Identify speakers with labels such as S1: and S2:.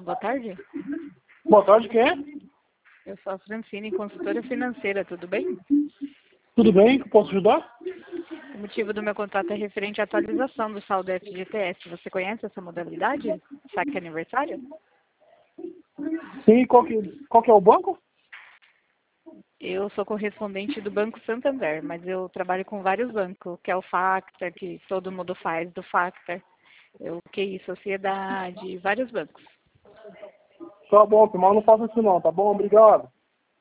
S1: boa tarde.
S2: Boa tarde, quem é?
S1: Eu sou a Francine, consultora financeira, tudo bem?
S2: Tudo bem? Que eu posso ajudar?
S1: O motivo do meu contato é referente à atualização do saldo FGTS. Você conhece essa modalidade? Saque aniversário?
S2: Sim, qual que é o banco?
S1: Eu sou correspondente do Banco Santander, mas eu trabalho com vários bancos, que é o Factor, que todo mundo faz do Factor, o QI Sociedade, vários bancos.
S2: Tá bom, mas não faça isso não, tá bom? Obrigado.